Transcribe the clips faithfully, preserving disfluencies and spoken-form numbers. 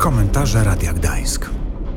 Komentarze Radia Gdańsk.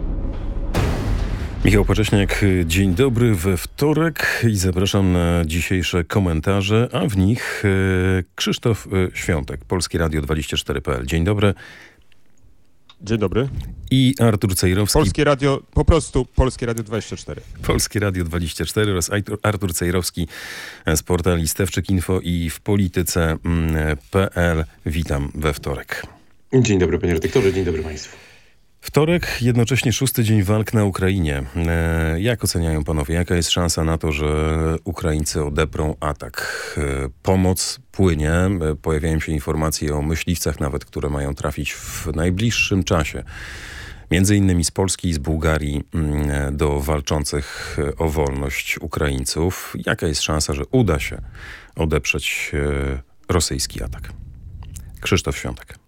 Michał Pacześniak, dzień dobry we wtorek i zapraszam na dzisiejsze komentarze, a w nich Krzysztof Świątek, Polskie Radio dwadzieścia cztery kropka p l. Dzień dobry. Dzień dobry. I Artur Cejrowski. Polskie Radio, po prostu Polskie Radio dwadzieścia cztery. Polskie Radio dwadzieścia cztery oraz Artur Cejrowski z portali Stewczyk Info i w polityce kropka p l. Witam we wtorek. Dzień dobry panie redaktorze, dzień dobry państwu. Wtorek, jednocześnie szósty dzień walk na Ukrainie. E, jak oceniają panowie, jaka jest szansa na to, że Ukraińcy odeprą atak? E, pomoc płynie, e, pojawiają się informacje o myśliwcach nawet, które mają trafić w najbliższym czasie. Między innymi z Polski i z Bułgarii m, do walczących o wolność Ukraińców. Jaka jest szansa, że uda się odeprzeć e, rosyjski atak? Krzysztof Świątek.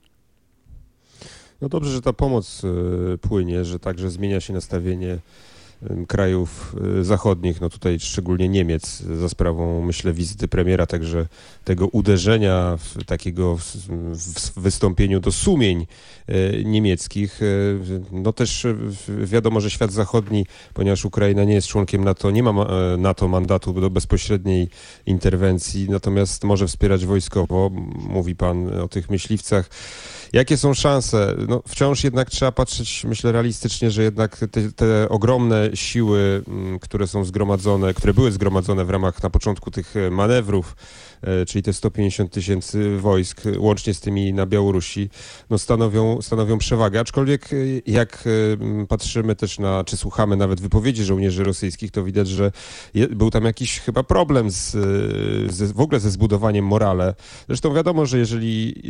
No dobrze, że ta pomoc y, płynie, że także zmienia się nastawienie y, krajów y, zachodnich, no tutaj szczególnie Niemiec, za sprawą, myślę, wizyty premiera, także tego uderzenia w, takiego w, w wystąpieniu do sumień y, niemieckich. Y, no też y, wiadomo, że świat zachodni, ponieważ Ukraina nie jest członkiem NATO, nie ma y, NATO mandatu do bezpośredniej interwencji, natomiast może wspierać wojskowo. Mówi pan o tych myśliwcach. Jakie są szanse? No, wciąż jednak trzeba patrzeć, myślę, realistycznie, że jednak te, te ogromne siły, które są zgromadzone, które były zgromadzone w ramach na początku tych manewrów, czyli te sto pięćdziesiąt tysięcy wojsk, łącznie z tymi na Białorusi, no stanowią, stanowią przewagę. Aczkolwiek jak patrzymy też na, czy słuchamy nawet wypowiedzi żołnierzy rosyjskich, to widać, że je, był tam jakiś chyba problem z, z, w ogóle ze zbudowaniem morale. Zresztą wiadomo, że jeżeli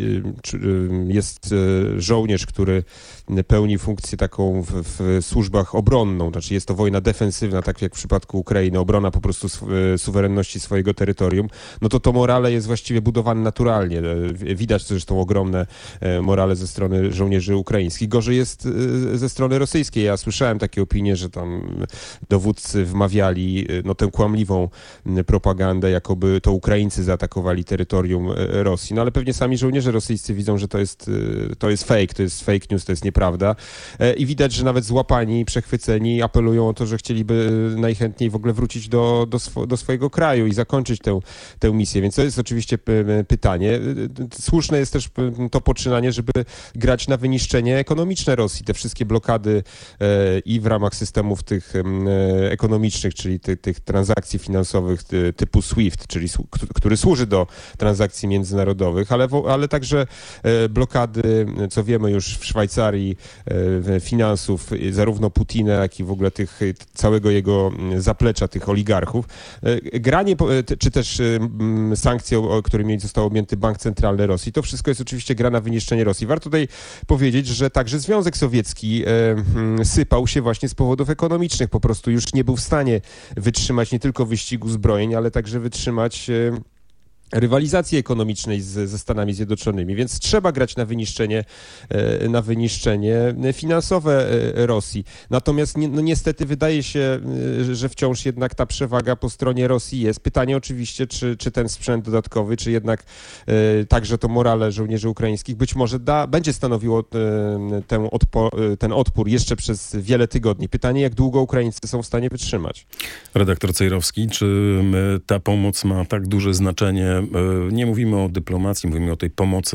jest żołnierz, który pełni funkcję taką w, w służbach obronną, znaczy jest to wojna defensywna, tak jak w przypadku Ukrainy, obrona po prostu suwerenności swojego terytorium, no to to morale jest właściwie budowane naturalnie. Widać zresztą ogromne morale ze strony żołnierzy ukraińskich. Gorzej jest ze strony rosyjskiej. Ja słyszałem takie opinie, że tam dowódcy wmawiali no, tę kłamliwą propagandę, jakoby to Ukraińcy zaatakowali terytorium Rosji. No ale pewnie sami żołnierze rosyjscy widzą, że to jest, to jest fake, to jest fake news, to jest nieprawda. I widać, że nawet złapani, przechwyceni apelują o to, że chcieliby najchętniej w ogóle wrócić do, do, swo, do swojego kraju i zakończyć tę, tę misję. Więc to jest oczywiście pytanie. Słuszne jest też to poczynanie, żeby grać na wyniszczenie ekonomiczne Rosji. Te wszystkie blokady i w ramach systemów tych ekonomicznych, czyli tych, tych transakcji finansowych typu SWIFT, czyli który służy do transakcji międzynarodowych, ale, ale także blokady, co wiemy już w Szwajcarii, finansów zarówno Putina, jak i w ogóle tych, całego jego zaplecza, tych oligarchów. Granie, czy też sankcje, o którymi został objęty Bank Centralny Rosji. To wszystko jest oczywiście gra na wyniszczenie Rosji. Warto tutaj powiedzieć, że także Związek Sowiecki e, sypał się właśnie z powodów ekonomicznych. Po prostu już nie był w stanie wytrzymać nie tylko wyścigu zbrojeń, ale także wytrzymać e, rywalizacji ekonomicznej z, ze Stanami Zjednoczonymi, więc trzeba grać na wyniszczenie, na wyniszczenie finansowe Rosji. Natomiast ni, no niestety wydaje się, że wciąż jednak ta przewaga po stronie Rosji jest. Pytanie oczywiście, czy, czy ten sprzęt dodatkowy, czy jednak e, także to morale żołnierzy ukraińskich być może da, będzie stanowiło e, ten, odpo, ten odpór jeszcze przez wiele tygodni. Pytanie, jak długo Ukraińcy są w stanie wytrzymać. Redaktor Cejrowski, czy ta pomoc ma tak duże znaczenie? Nie mówimy o dyplomacji, mówimy o tej pomocy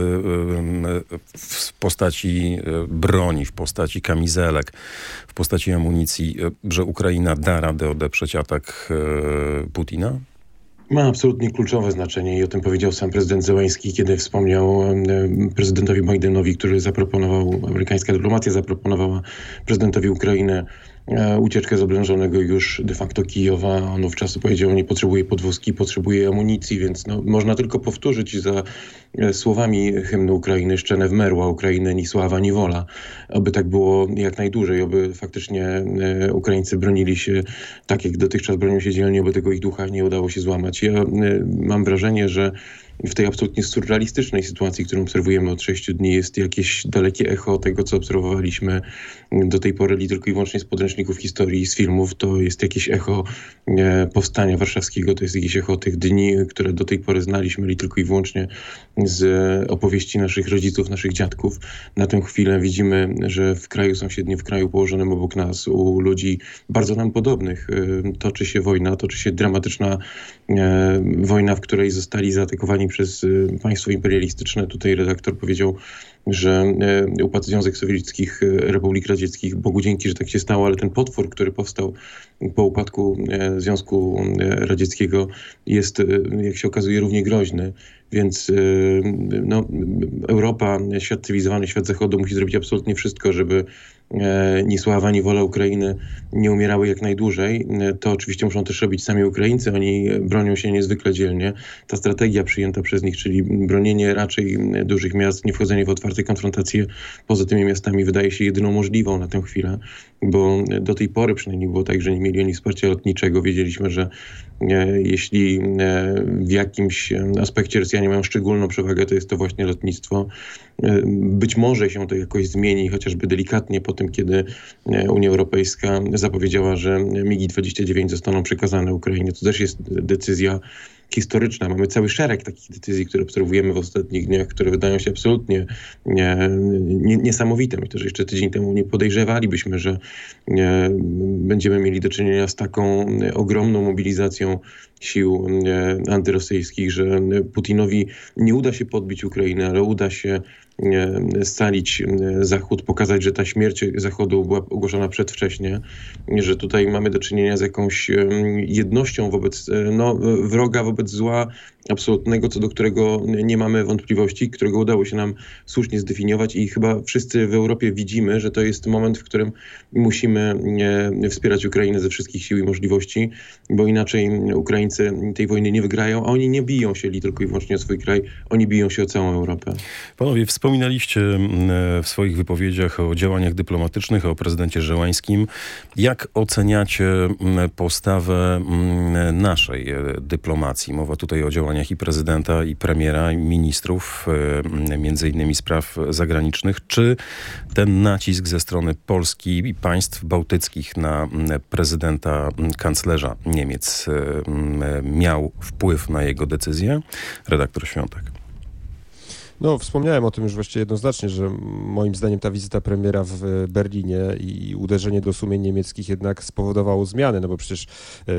w postaci broni, w postaci kamizelek, w postaci amunicji, że Ukraina da radę odeprzeć atak Putina? Ma absolutnie kluczowe znaczenie i o tym powiedział sam prezydent Zełenski, kiedy wspomniał prezydentowi Bidenowi, który zaproponował, amerykańska dyplomacja zaproponowała prezydentowi Ukrainy ucieczkę z oblężonego już de facto Kijowa. On wówczas powiedział, nie potrzebuje podwózki, potrzebuje amunicji, więc no, można tylko powtórzyć za słowami hymnu Ukrainy Szczene w merła Ukrainy, ni sława, ni wola. Aby tak było jak najdłużej, aby faktycznie Ukraińcy bronili się tak, jak dotychczas bronią się dzielnie, aby tego ich ducha nie udało się złamać. Ja mam wrażenie, że w tej absolutnie surrealistycznej sytuacji, którą obserwujemy od sześciu dni, jest jakieś dalekie echo tego, co obserwowaliśmy do tej pory tylko i wyłącznie z podręczników historii i z filmów. To jest jakieś echo e, powstania warszawskiego, to jest jakieś echo tych dni, które do tej pory znaliśmy tylko i wyłącznie z opowieści naszych rodziców, naszych dziadków. Na tę chwilę widzimy, że w kraju sąsiednim, w kraju położonym obok nas, u ludzi bardzo nam podobnych, e, toczy się wojna, toczy się dramatyczna e, wojna, w której zostali zaatakowani przez e, państwo imperialistyczne. Tutaj redaktor powiedział, że e, upadł Związek Sowieckich Republik Radzieckich. Bogu dzięki, że tak się stało, ale ten potwór, który powstał po upadku e, Związku Radzieckiego, jest, e, jak się okazuje, równie groźny. Więc e, no, Europa, świat cywilizowany, świat Zachodu musi zrobić absolutnie wszystko, żeby e, ni sława, ni wola Ukrainy nie umierały jak najdłużej. E, to oczywiście muszą też robić sami Ukraińcy. Oni bronią się niezwykle dzielnie. Ta strategia przyjęta przez nich, czyli bronienie raczej dużych miast, nie wchodzenie w otwarte konfrontacje poza tymi miastami, wydaje się jedyną możliwą na tę chwilę, bo do tej pory przynajmniej było tak, że nie mieli oni wsparcia lotniczego. Wiedzieliśmy, że e, jeśli e, w jakimś aspekcie Rosjanie mają szczególną przewagę, to jest to właśnie lotnictwo. E, być może się to jakoś zmieni, chociażby delikatnie po tym, kiedy e, Unia Europejska zapowiedziała, że migi dwadzieścia dziewięć zostaną przekazane Ukrainie. To też jest decyzja historyczna. Mamy cały szereg takich decyzji, które obserwujemy w ostatnich dniach, które wydają się absolutnie nie, nie, niesamowite. Myślę, że jeszcze tydzień temu nie podejrzewalibyśmy, że nie, będziemy mieli do czynienia z taką ogromną mobilizacją sił nie, antyrosyjskich, że Putinowi nie uda się podbić Ukrainy, ale uda się scalić Zachód, pokazać, że ta śmierć Zachodu była ogłoszona przedwcześnie, że tutaj mamy do czynienia z jakąś jednością wobec no, wroga, wobec zła absolutnego, co do którego nie mamy wątpliwości, którego udało się nam słusznie zdefiniować i chyba wszyscy w Europie widzimy, że to jest moment, w którym musimy wspierać Ukrainę ze wszystkich sił i możliwości, bo inaczej Ukraińcy tej wojny nie wygrają, a oni nie biją się tylko i wyłącznie o swój kraj, oni biją się o całą Europę. Panowie, wspominaliście w swoich wypowiedziach o działaniach dyplomatycznych, o prezydencie Zełeńskim. Jak oceniacie postawę naszej dyplomacji? Mowa tutaj o działaniach i prezydenta, i premiera, i ministrów, między innymi spraw zagranicznych. Czy ten nacisk ze strony Polski i państw bałtyckich na prezydenta, kanclerza Niemiec miał wpływ na jego decyzję? Redaktor Świątek. No, wspomniałem o tym już właściwie jednoznacznie, że moim zdaniem ta wizyta premiera w Berlinie i uderzenie do sumień niemieckich jednak spowodowało zmiany, no bo przecież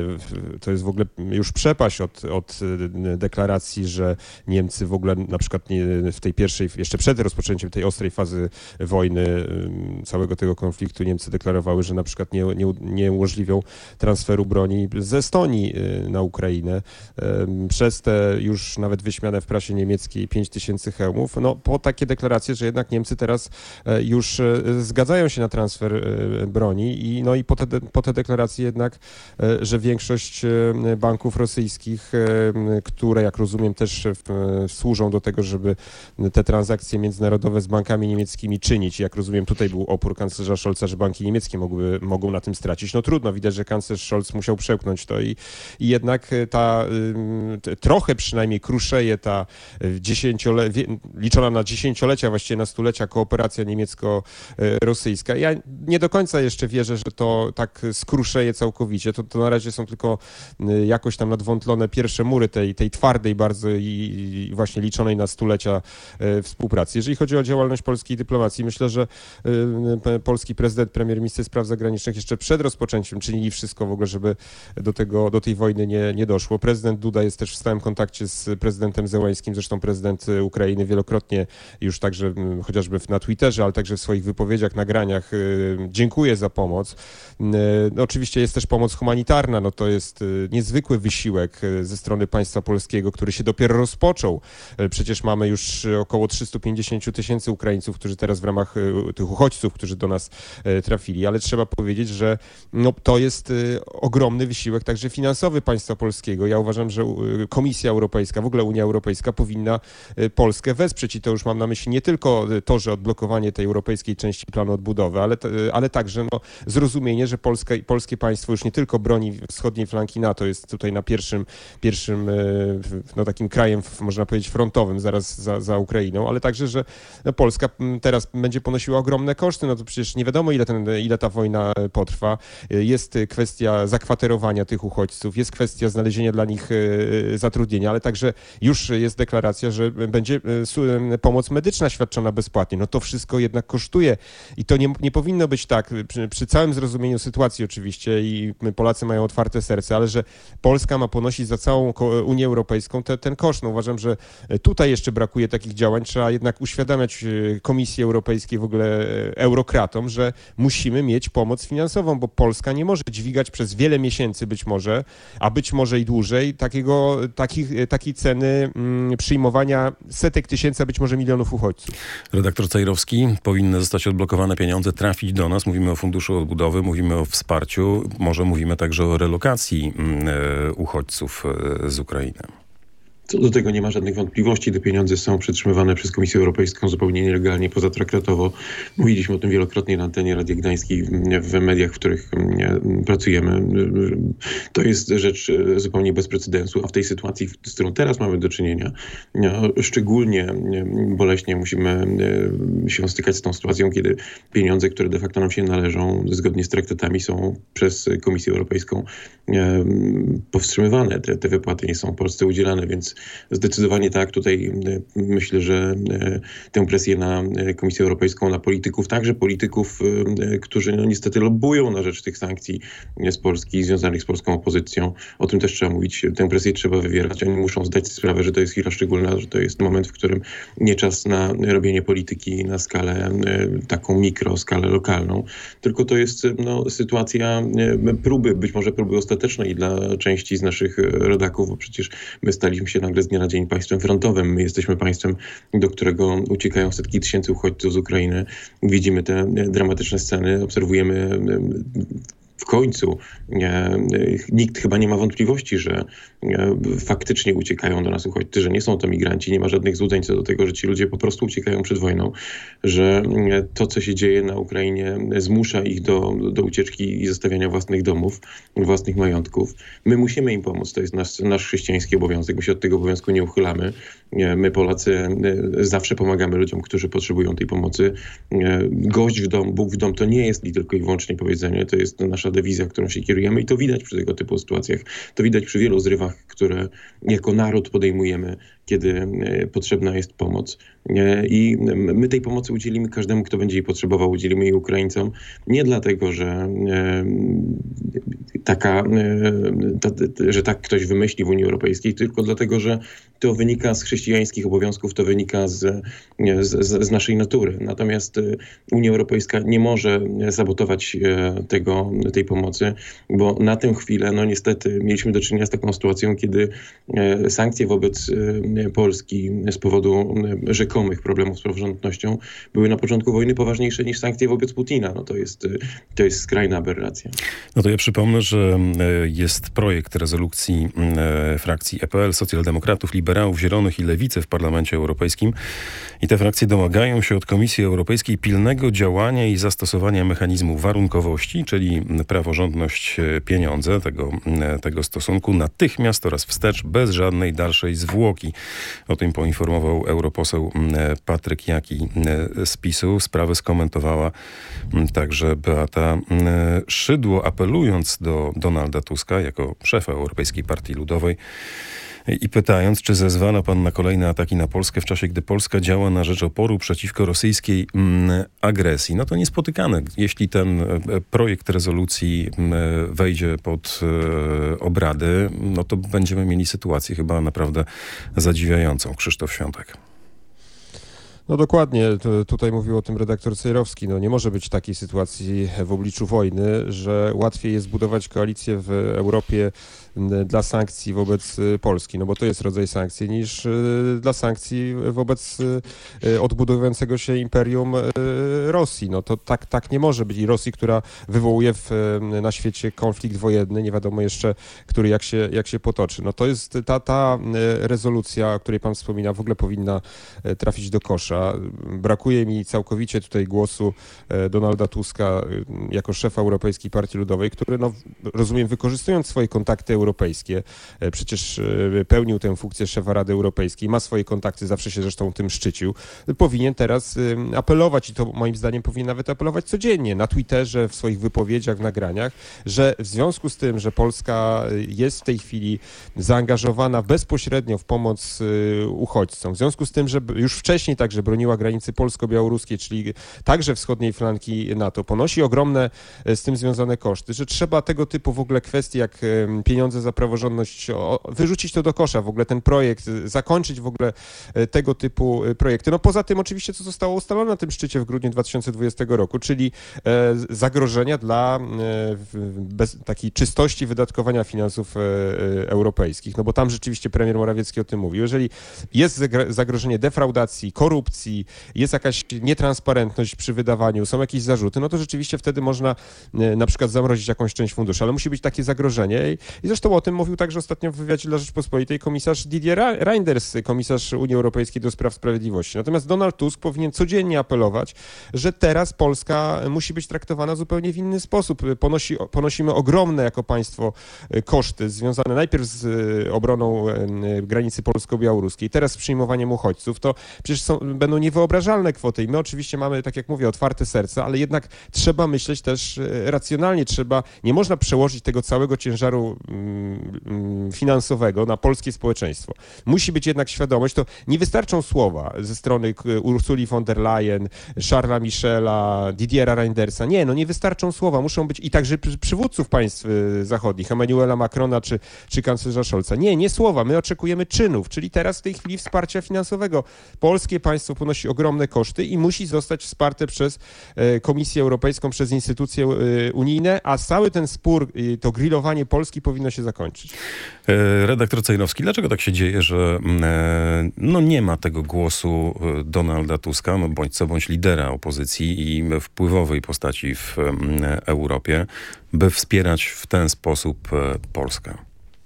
to jest w ogóle już przepaść od, od deklaracji, że Niemcy w ogóle na przykład nie, w tej pierwszej, jeszcze przed rozpoczęciem tej ostrej fazy wojny, całego tego konfliktu, Niemcy deklarowały, że na przykład nie, nie, nie umożliwią transferu broni z Estonii na Ukrainę. Przez te już nawet wyśmiane w prasie niemieckiej pięć tysięcy hełmów, no po takie deklaracje, że jednak Niemcy teraz już zgadzają się na transfer broni i no i po te, po te deklaracje jednak, że większość banków rosyjskich, które jak rozumiem też służą do tego, żeby te transakcje międzynarodowe z bankami niemieckimi czynić. Jak rozumiem, tutaj był opór kanclerza Scholza, że banki niemieckie mogły, mogą na tym stracić. No trudno, widać, że kanclerz Scholz musiał przełknąć to i, i jednak ta trochę przynajmniej kruszeje ta dziesięcioletnia, liczona na dziesięciolecia, właściwie na stulecia kooperacja niemiecko-rosyjska. Ja nie do końca jeszcze wierzę, że to tak skruszeje całkowicie. To, to na razie są tylko jakoś tam nadwątlone pierwsze mury tej, tej twardej bardzo i, i właśnie liczonej na stulecia współpracy. Jeżeli chodzi o działalność polskiej dyplomacji, myślę, że polski prezydent, premier, minister spraw zagranicznych jeszcze przed rozpoczęciem czynili wszystko w ogóle, żeby do tego, do tej wojny nie, nie doszło. Prezydent Duda jest też w stałym kontakcie z prezydentem Zełeńskim, zresztą prezydent Ukrainy wielokrotnie już także chociażby na Twitterze, ale także w swoich wypowiedziach, nagraniach dziękuję za pomoc. No, oczywiście jest też pomoc humanitarna, no to jest niezwykły wysiłek ze strony państwa polskiego, który się dopiero rozpoczął. Przecież mamy już około trzysta pięćdziesiąt tysięcy Ukraińców, którzy teraz w ramach tych uchodźców, którzy do nas trafili, ale trzeba powiedzieć, że no, to jest ogromny wysiłek także finansowy państwa polskiego. Ja uważam, że Komisja Europejska, w ogóle Unia Europejska powinna Polskę wesprzeć i to już mam na myśli nie tylko to, że odblokowanie tej europejskiej części planu odbudowy, ale, ale także no, zrozumienie, że Polska, polskie państwo już nie tylko broni wschodniej flanki NATO, jest tutaj na pierwszym, pierwszym no, takim krajem, można powiedzieć, frontowym zaraz za, za Ukrainą, ale także, że no, Polska teraz będzie ponosiła ogromne koszty, no to przecież nie wiadomo, ile, ten, ile ta wojna potrwa. Jest kwestia zakwaterowania tych uchodźców, jest kwestia znalezienia dla nich zatrudnienia, ale także już jest deklaracja, że będzie pomoc medyczna świadczona bezpłatnie. No to wszystko jednak kosztuje i to nie, nie powinno być tak, przy, przy całym zrozumieniu sytuacji oczywiście i Polacy mają otwarte serce, ale że Polska ma ponosić za całą Unię Europejską te, ten koszt. No uważam, że tutaj jeszcze brakuje takich działań. Trzeba jednak uświadamiać Komisji Europejskiej, w ogóle eurokratom, że musimy mieć pomoc finansową, bo Polska nie może dźwigać przez wiele miesięcy być może, a być może i dłużej, takiego, takich, takiej ceny mm, przyjmowania setek tysięcy, a być może milionów uchodźców. Redaktor Cejrowski, powinny zostać odblokowane pieniądze, trafić do nas. Mówimy o Funduszu Odbudowy, mówimy o wsparciu, może mówimy także o relokacji y, uchodźców y, z Ukrainy. Co do tego nie ma żadnych wątpliwości. Te pieniądze są przetrzymywane przez Komisję Europejską zupełnie nielegalnie, pozatraktatowo. Mówiliśmy o tym wielokrotnie na antenie Radia Gdańskiej, w mediach, w których pracujemy. To jest rzecz zupełnie bez precedensu, a w tej sytuacji, z którą teraz mamy do czynienia, szczególnie boleśnie musimy się stykać z tą sytuacją, kiedy pieniądze, które de facto nam się należą, zgodnie z traktatami, są przez Komisję Europejską powstrzymywane. Te, te wypłaty nie są Polsce udzielane, więc zdecydowanie tak. Tutaj myślę, że tę presję na Komisję Europejską, na polityków, także polityków, którzy no niestety lobbują na rzecz tych sankcji z Polski związanych z polską opozycją. O tym też trzeba mówić. Tę presję trzeba wywierać. Oni muszą zdać sprawę, że to jest chwila szczególna, że to jest moment, w którym nie czas na robienie polityki na skalę taką mikro, skalę lokalną, tylko to jest no, sytuacja próby, być może próby ostatecznej dla części z naszych rodaków, bo przecież my staliśmy się nagle z dnia na dzień państwem frontowym. My jesteśmy państwem, do którego uciekają setki tysięcy uchodźców z Ukrainy. Widzimy te dramatyczne sceny, obserwujemy w końcu. E, nikt chyba nie ma wątpliwości, że e, faktycznie uciekają do nas uchodźcy, że nie są to migranci. Nie ma żadnych złudzeń co do tego, że ci ludzie po prostu uciekają przed wojną, że e, to, co się dzieje na Ukrainie, zmusza ich do, do ucieczki i zostawiania własnych domów, własnych majątków. My musimy im pomóc. To jest nasz, nasz chrześcijański obowiązek. My się od tego obowiązku nie uchylamy. E, my, Polacy, e, zawsze pomagamy ludziom, którzy potrzebują tej pomocy. E, gość w dom, Bóg w dom, to nie jest tylko i wyłącznie powiedzenie, to jest nasza dewiza, którą się kierujemy i to widać przy tego typu sytuacjach. To widać przy wielu zrywach, które jako naród podejmujemy, kiedy potrzebna jest pomoc. I my tej pomocy udzielimy każdemu, kto będzie jej potrzebował. Udzielimy jej Ukraińcom. Nie dlatego, że taka, że tak ktoś wymyśli w Unii Europejskiej, tylko dlatego, że to wynika z chrześcijańskich obowiązków, to wynika z, z, z naszej natury. Natomiast Unia Europejska nie może sabotować tego, tej pomocy, bo na tę chwilę, no niestety, mieliśmy do czynienia z taką sytuacją, kiedy sankcje wobec Polski z powodu rzekomych problemów z praworządnością były na początku wojny poważniejsze niż sankcje wobec Putina. No to jest, to jest skrajna aberracja. No to ja przypomnę, że jest projekt rezolucji frakcji E P L, socjaldemokratów, liberałów, zielonych i lewicy w Parlamencie Europejskim i te frakcje domagają się od Komisji Europejskiej pilnego działania i zastosowania mechanizmu warunkowości, czyli praworządność, pieniądze tego, tego stosunku natychmiast oraz wstecz, bez żadnej dalszej zwłoki. O tym poinformował europoseł Patryk Jaki z PiSu. Sprawę skomentowała także Beata Szydło, apelując do Donalda Tuska jako szefa Europejskiej Partii Ludowej i pytając, czy zezwala pan na kolejne ataki na Polskę w czasie, gdy Polska działa na rzecz oporu przeciwko rosyjskiej mm, agresji. No to niespotykane. Jeśli ten projekt rezolucji wejdzie pod e, obrady, no to będziemy mieli sytuację chyba naprawdę zadziwiającą. Krzysztof Świątek. No dokładnie, to, tutaj mówił o tym redaktor Cejrowski. No nie może być takiej sytuacji w obliczu wojny, że łatwiej jest budować koalicję w Europie dla sankcji wobec Polski, no bo to jest rodzaj sankcji, niż dla sankcji wobec odbudowującego się imperium Rosji. No to tak, tak nie może być. I Rosji, która wywołuje w, na świecie konflikt wojenny, nie wiadomo jeszcze, który jak się, jak się potoczy. No to jest ta, ta rezolucja, o której pan wspomina, w ogóle powinna trafić do kosza. Brakuje mi całkowicie tutaj głosu Donalda Tuska jako szefa Europejskiej Partii Ludowej, który, no, rozumiem, wykorzystując swoje kontakty europejskie, przecież pełnił tę funkcję szefa Rady Europejskiej, ma swoje kontakty, zawsze się zresztą tym szczycił, powinien teraz apelować i to moim zdaniem powinien nawet apelować codziennie na Twitterze, w swoich wypowiedziach, w nagraniach, że w związku z tym, że Polska jest w tej chwili zaangażowana bezpośrednio w pomoc uchodźcom, w związku z tym, że już wcześniej także broniła granicy polsko-białoruskiej, czyli także wschodniej flanki NATO, ponosi ogromne z tym związane koszty, że trzeba tego typu w ogóle kwestie jak pieniądze za praworządność wyrzucić to do kosza, w ogóle ten projekt, zakończyć w ogóle tego typu projekty. No poza tym oczywiście, co zostało ustalone na tym szczycie w grudniu dwa tysiące dwudziestego roku, czyli zagrożenia dla bez, takiej czystości wydatkowania finansów europejskich, no bo tam rzeczywiście premier Morawiecki o tym mówił. Jeżeli jest zagrożenie defraudacji, korupcji, jest jakaś nietransparentność przy wydawaniu, są jakieś zarzuty, no to rzeczywiście wtedy można na przykład zamrozić jakąś część funduszy, ale musi być takie zagrożenie i, i zresztą o tym mówił także ostatnio w wywiadzie dla Rzeczpospolitej komisarz Didier Reinders, komisarz Unii Europejskiej do spraw sprawiedliwości. Natomiast Donald Tusk powinien codziennie apelować, że teraz Polska musi być traktowana zupełnie w inny sposób. Ponosi, ponosimy ogromne jako państwo koszty związane najpierw z obroną granicy polsko-białoruskiej, teraz z przyjmowaniem uchodźców. To przecież są, będą niewyobrażalne kwoty i my oczywiście mamy, tak jak mówię, otwarte serca, ale jednak trzeba myśleć też racjonalnie. Trzeba, nie można przełożyć tego całego ciężaru finansowego na polskie społeczeństwo. Musi być jednak świadomość, to nie wystarczą słowa ze strony Ursuli von der Leyen, Charlesa Michela, Didiera Reindersa. Nie, no nie wystarczą słowa. Muszą być i także przywódców państw zachodnich, Emmanuela Macrona czy, czy kanclerza Scholza. Nie, nie słowa. My oczekujemy czynów, czyli teraz w tej chwili wsparcia finansowego. Polskie państwo ponosi ogromne koszty i musi zostać wsparte przez Komisję Europejską, przez instytucje unijne, a cały ten spór, to grillowanie Polski powinno się zakończyć. Redaktor Cejnowski, dlaczego tak się dzieje, że no nie ma tego głosu Donalda Tuska, no bądź co bądź lidera opozycji i wpływowej postaci w Europie, by wspierać w ten sposób Polskę?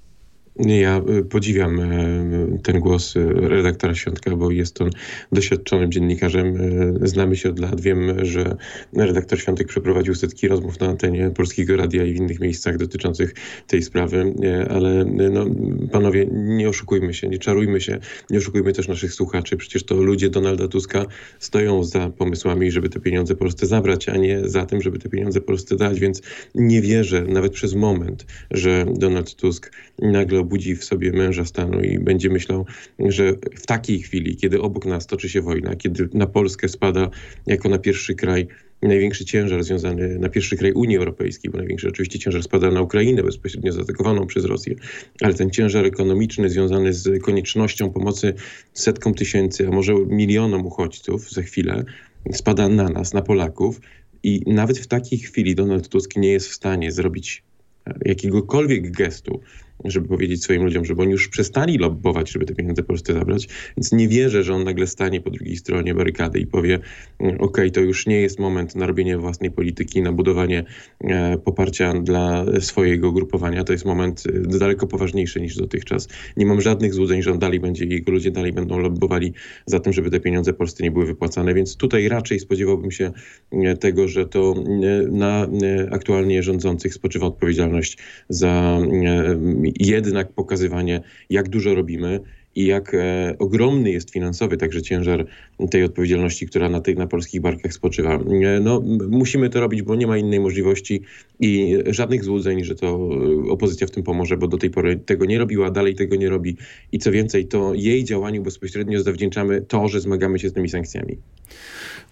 Ja podziwiam ten głos redaktora Świątka, bo jest on doświadczonym dziennikarzem. Znamy się od lat. Wiem, że redaktor Świątek przeprowadził setki rozmów na antenie Polskiego Radia i w innych miejscach dotyczących tej sprawy, ale no, panowie, nie oszukujmy się, nie czarujmy się, nie oszukujmy też naszych słuchaczy. Przecież to ludzie Donalda Tuska stoją za pomysłami, żeby te pieniądze Polsce zabrać, a nie za tym, żeby te pieniądze Polsce dać, więc nie wierzę nawet przez moment, że Donald Tusk nagle obudzi w sobie męża stanu i będzie myślał, że w takiej chwili, kiedy obok nas toczy się wojna, kiedy na Polskę spada jako na pierwszy kraj największy ciężar związany, na pierwszy kraj Unii Europejskiej, bo największy oczywiście ciężar spada na Ukrainę, bezpośrednio zaatakowaną przez Rosję, ale ten ciężar ekonomiczny związany z koniecznością pomocy setkom tysięcy, a może milionom uchodźców za chwilę, spada na nas, na Polaków i nawet w takiej chwili Donald Tusk nie jest w stanie zrobić jakiegokolwiek gestu, żeby powiedzieć swoim ludziom, żeby oni już przestali lobbować, żeby te pieniądze Polsce zabrać. Więc nie wierzę, że on nagle stanie po drugiej stronie barykady i powie, okej, okay, to już nie jest moment na robienie własnej polityki, na budowanie e, poparcia dla swojego ugrupowania. To jest moment e, daleko poważniejszy niż dotychczas. Nie mam żadnych złudzeń, że on dalej będzie, jego ludzie dalej będą lobbowali za tym, żeby te pieniądze Polsce nie były wypłacane. Więc tutaj raczej spodziewałbym się e, tego, że to e, na e, aktualnie rządzących spoczywa odpowiedzialność za e, jednak pokazywanie, jak dużo robimy i jak e, ogromny jest finansowy także ciężar tej odpowiedzialności, która na tych na polskich barkach spoczywa. E, no, musimy to robić, bo nie ma innej możliwości i żadnych złudzeń, że to opozycja w tym pomoże, bo do tej pory tego nie robiła, dalej tego nie robi i co więcej, to jej działaniu bezpośrednio zawdzięczamy to, że zmagamy się z tymi sankcjami.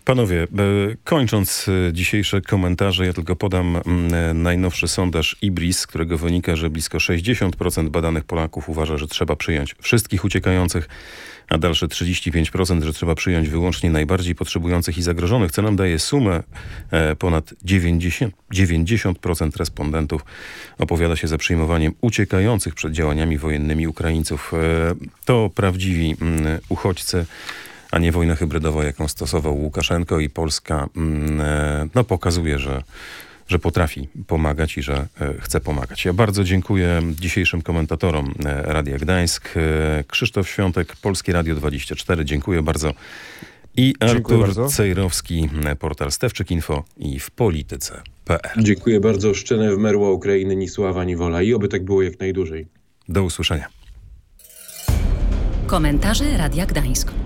Panowie, kończąc dzisiejsze komentarze, ja tylko podam najnowszy sondaż IBRIS, z którego wynika, że blisko sześćdziesiąt procent badanych Polaków uważa, że trzeba przyjąć wszystkich uciekających, a dalsze trzydzieści pięć procent, że trzeba przyjąć wyłącznie najbardziej potrzebujących i zagrożonych. Co nam daje sumę ponad dziewięćdziesiąt, dziewięćdziesiąt procent respondentów opowiada się za przyjmowaniem uciekających przed działaniami wojennymi Ukraińców. To prawdziwi uchodźcy, a nie wojna hybrydowa, jaką stosował Łukaszenko, i Polska no, pokazuje, że, że potrafi pomagać i że chce pomagać. Ja bardzo dziękuję dzisiejszym komentatorom Radia Gdańsk. Krzysztof Świątek, Polskie Radio dwadzieścia cztery, dziękuję bardzo. I Artur bardzo. Cejrowski, portal Stewczyk Info i w polityce kropka p l. Dziękuję bardzo. Szczene w merła Ukrainy, ni sława, ni wola. I oby tak było jak najdłużej. Do usłyszenia. Komentarze Radia Gdańsk.